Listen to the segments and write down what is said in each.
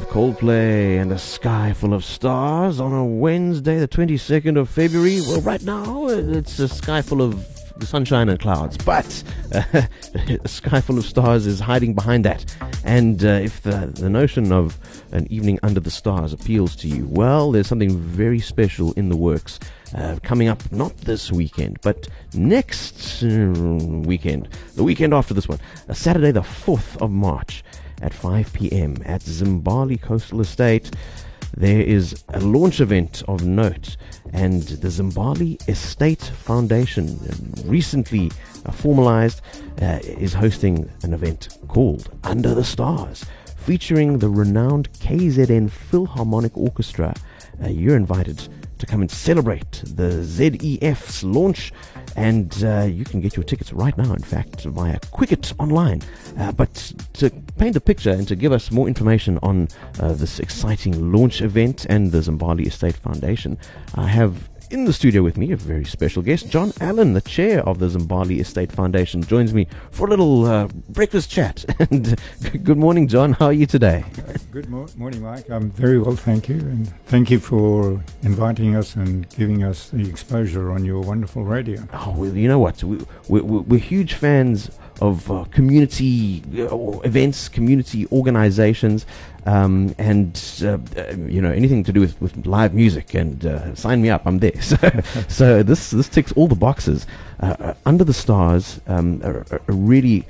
with Coldplay and a sky full of stars on a Wednesday, the 22nd of February. Well, right now it's a sky full of sunshine and clouds, but a sky full of stars is hiding behind that. And if the notion of an evening under the stars appeals to you, well, there's something very special in the works coming up, not this weekend, but next weekend, the weekend after this one, Saturday the 4th of March at 5 p.m. at Zimbali Coastal Estate. There is a launch event of note, and the Zimbali Estate Foundation, recently formalized, is hosting an event called Under the Stars, featuring the renowned KZN Philharmonic Orchestra. You're invited to come and celebrate the ZEF's launch, and you can get your tickets right now, in fact, via Quicket online. But to paint a picture and to give us more information on this exciting launch event and the Zimbali Estate Foundation, I have in the studio with me a very special guest. John Allen, the chair of the Zimbali Estate Foundation, joins me for a little breakfast chat. And good morning, John. How are you today? Good morning, Mike. I'm very well, thank you. And thank you for inviting us and giving us the exposure on your wonderful radio. Oh, well, you know what? We're huge fans of community events, community organizations, and anything to do with live music, and sign me up, I'm there. So this ticks all the boxes. Under the Stars, a really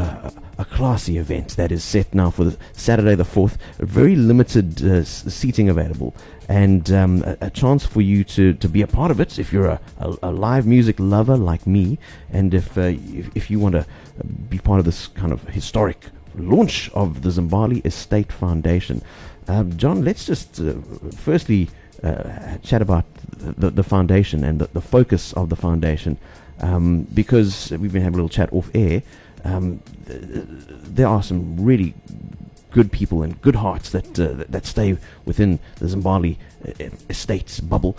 a classy event that is set now for the Saturday the 4th. Very limited seating available, and a chance for you to be a part of it if you're a live music lover like me, and if you want to be part of this kind of historic launch of the Zimbali Estate Foundation. John, let's just firstly chat about the foundation and the focus of the foundation, because we've been having a little chat off air. There are some really good people and good hearts that stay within the Zimbali Estates bubble,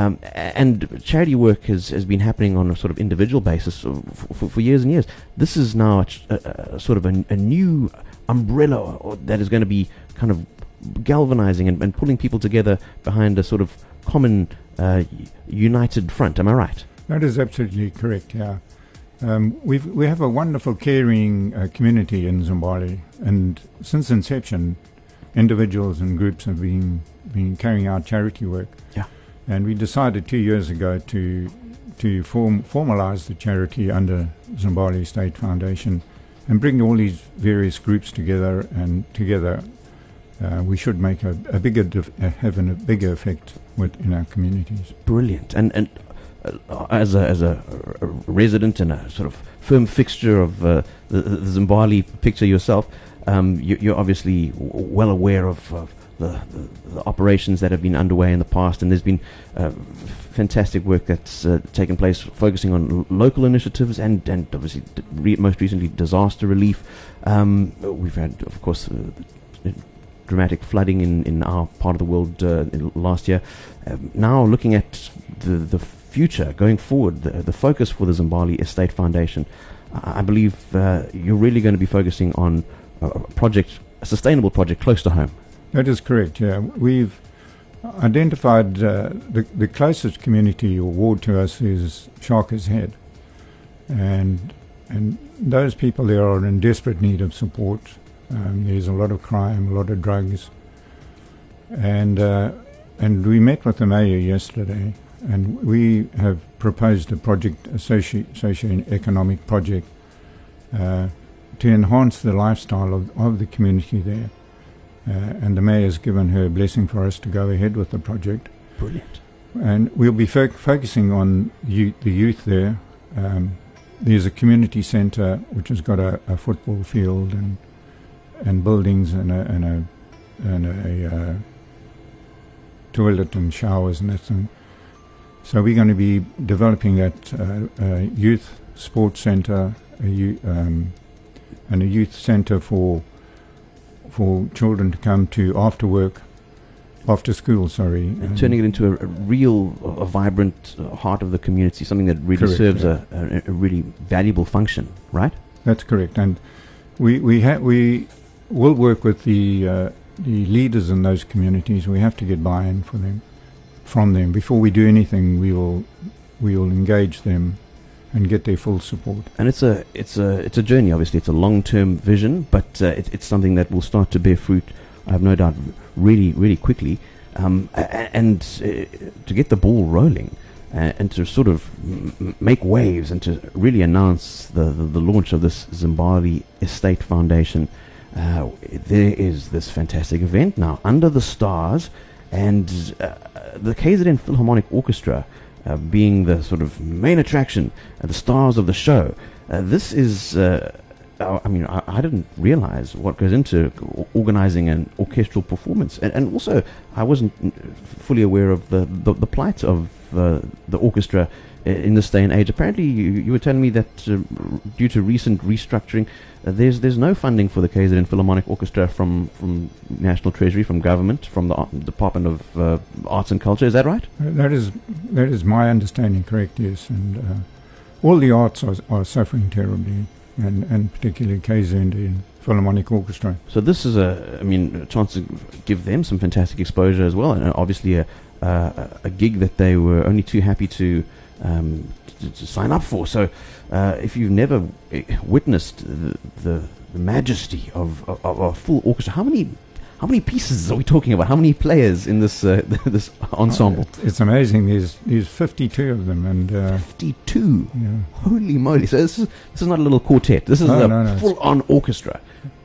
and charity work has been happening on a sort of individual basis for years and years. This is now a sort of a new umbrella that is going to be kind of galvanizing and pulling people together behind a sort of common united front. Am I right? That is absolutely correct, yeah. We have a wonderful caring community in Zimbali, and since inception, individuals and groups have been carrying out charity work. Yeah. And we decided 2 years ago to formalize the charity under Zimbali Estate Foundation and bring all these various groups together, and together we should make have a bigger effect in our communities. Brilliant. And as a resident and a sort of firm fixture of the Zimbali picture yourself, you're obviously well aware of the operations that have been underway in the past, and there's been fantastic work that's taken place focusing on local initiatives and obviously most recently disaster relief. We've had, of course, dramatic flooding in our part of the world last year. Now looking at the future going forward, the focus for the Zimbali Estate Foundation, I believe you're really going to be focusing on a sustainable project close to home. That is correct, yeah. We've identified the closest community or ward to us is Sharkers Head, and those people there are in desperate need of support. There's a lot of crime, a lot of drugs, and we met with the mayor yesterday, and we have proposed a project, a socio-economic project, to enhance the lifestyle of the community there. And the mayor has given her blessing for us to go ahead with the project. Brilliant. And we'll be focusing on the youth there. There's a community centre which has got a football field and buildings and a toilet and showers and that thing. So we're going to be developing that youth sports centre, and a youth centre for children to come to after school, and turning it into a real, vibrant heart of the community, something that really correct, serves yeah. a really valuable function, right? That's correct, and we will work with the the leaders in those communities, we have to get buy-in from them. Before we do anything, we will engage them and get their full support. And it's a journey. Obviously, it's a long-term vision, but it's something that will start to bear fruit, I have no doubt, really, really quickly. And to get the ball rolling, and to sort of make waves, and to really announce the launch of this Zimbabwe Estate Foundation, there is this fantastic event now under the stars, and the KZN Philharmonic Orchestra being the sort of main attraction, the stars of the show. This is, I didn't realize what goes into organizing an orchestral performance, and also I wasn't fully aware of the plight of the orchestra in this day and age. Apparently, you were telling me that due to recent restructuring, there's no funding for the KZN Philharmonic Orchestra from National Treasury, from government, from the Department of Arts and Culture. Is that right? That is my understanding, correct, yes. And all the arts are suffering terribly, and particularly KZN Philharmonic Orchestra. So this is a chance to give them some fantastic exposure as well, and obviously a gig that they were only too happy to sign up for. So if you've never witnessed the majesty of a full orchestra, how many pieces are we talking about? How many players in this this ensemble? It's amazing. There's 52 of them, and 52. Yeah. Holy moly! So this is not a little quartet. This is a full-on orchestra.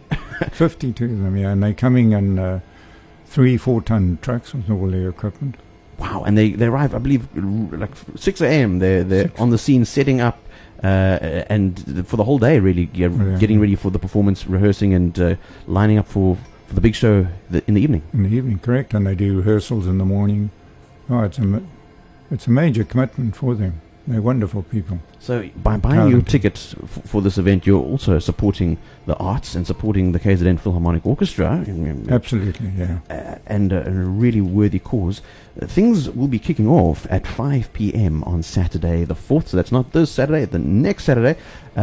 52 of them, yeah, and they're coming in 3-4 ton trucks with all their equipment. Wow! And they arrive, I believe, like 6 a.m. They're on the scene, setting up, and for the whole day, really, getting ready for the performance, rehearsing, and lining up for the big show in the evening. In the evening, correct. And they do rehearsals in the morning. Oh, it's a major commitment for them. They're wonderful people. So by buying your tickets for this event, you're also supporting the arts and supporting the KZN Philharmonic Orchestra. Absolutely, yeah. And a really worthy cause. Things will be kicking off at 5 p.m. on Saturday the 4th. So that's not this Saturday, the next Saturday.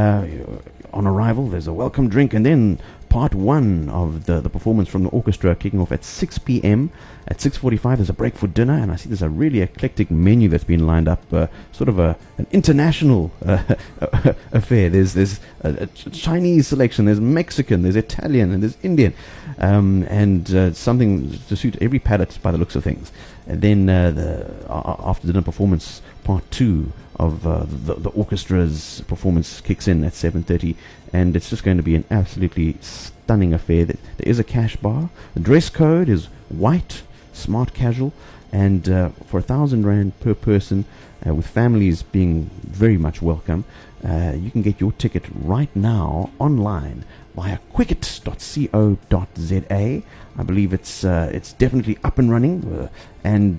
On arrival, there's a welcome drink, and then part one of the performance from the orchestra kicking off at 6 p.m. At 6:45, there's a break for dinner, and I see there's a really eclectic menu that's been lined up, sort of an international affair. There's a Chinese selection, there's Mexican, there's Italian, and there's Indian, and something to suit every palate by the looks of things. And then the after dinner performance, part two of the orchestra's performance kicks in at 7:30, and it's just going to be an absolutely stunning affair. There is a cash bar. The dress code is white, smart casual, and for 1,000 rand per person, with families being very much welcome, you can get your ticket right now online via quicket.co.za. I believe it's definitely up and running, and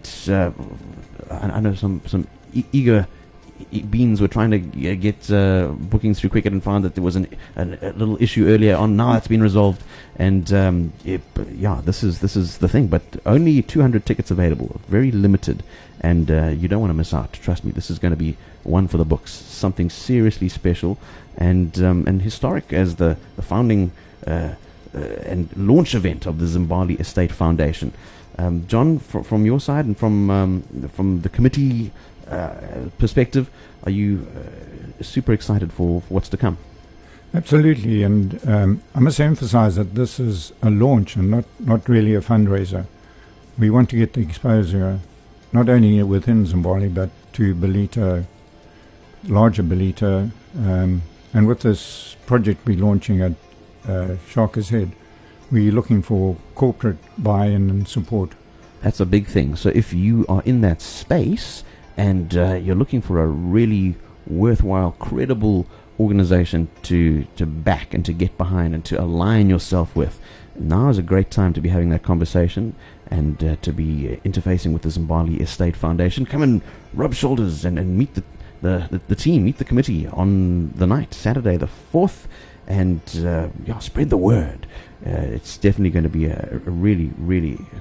I know some eager beans were trying to get bookings through Quicket and found that there was a little issue earlier on. Now it's been resolved, and this is the thing. But only 200 tickets available, very limited, and you don't want to miss out. Trust me, this is going to be one for the books. Something seriously special and historic as the founding and launch event of the Zimbabwe Estate Foundation. John, from your side and from the committee perspective, are you super excited for what's to come? Absolutely, and I must emphasize that this is a launch and not really a fundraiser. We want to get the exposure not only within Zimbabwe but to Ballito, larger Ballito, and with this project we're launching at Shaka's Head, we're looking for corporate buy-in and support. That's a big thing. So if you are in that space and you're looking for a really worthwhile, credible organization to back and to get behind and to align yourself with, now is a great time to be having that conversation and to be interfacing with the Zimbabwe Estate Foundation. Come and rub shoulders and meet the team, meet the committee on the night, Saturday the 4th, and spread the word. It's definitely going to be a really, really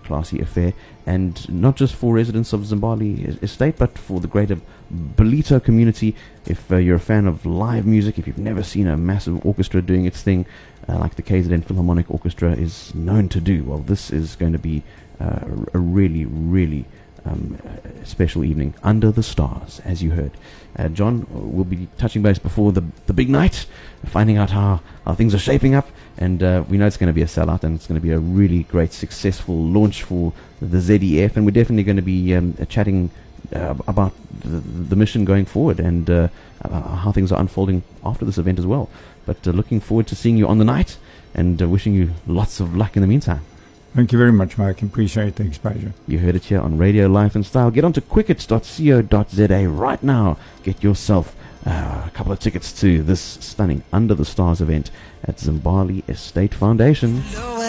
classy affair, and not just for residents of Zimbali Estate, but for the greater Ballito community. If you're a fan of live music, if you've never seen a massive orchestra doing its thing, like the KZN Philharmonic Orchestra is known to do, well, this is going to be a really, really special evening under the stars, as you heard. John will be touching base before the big night, finding out how things are shaping up, and we know it's going to be a sellout, and it's going to be a really great, successful launch for the ZEF, and we're definitely going to be chatting about the mission going forward, and how things are unfolding after this event as well. But looking forward to seeing you on the night, and wishing you lots of luck in the meantime. Thank you very much, Mike. Appreciate the exposure. You heard it here on Radio Life and Style. Get on to quickets.co.za right now. Get yourself a couple of tickets to this stunning Under the Stars event at Zimbali Estate Foundation.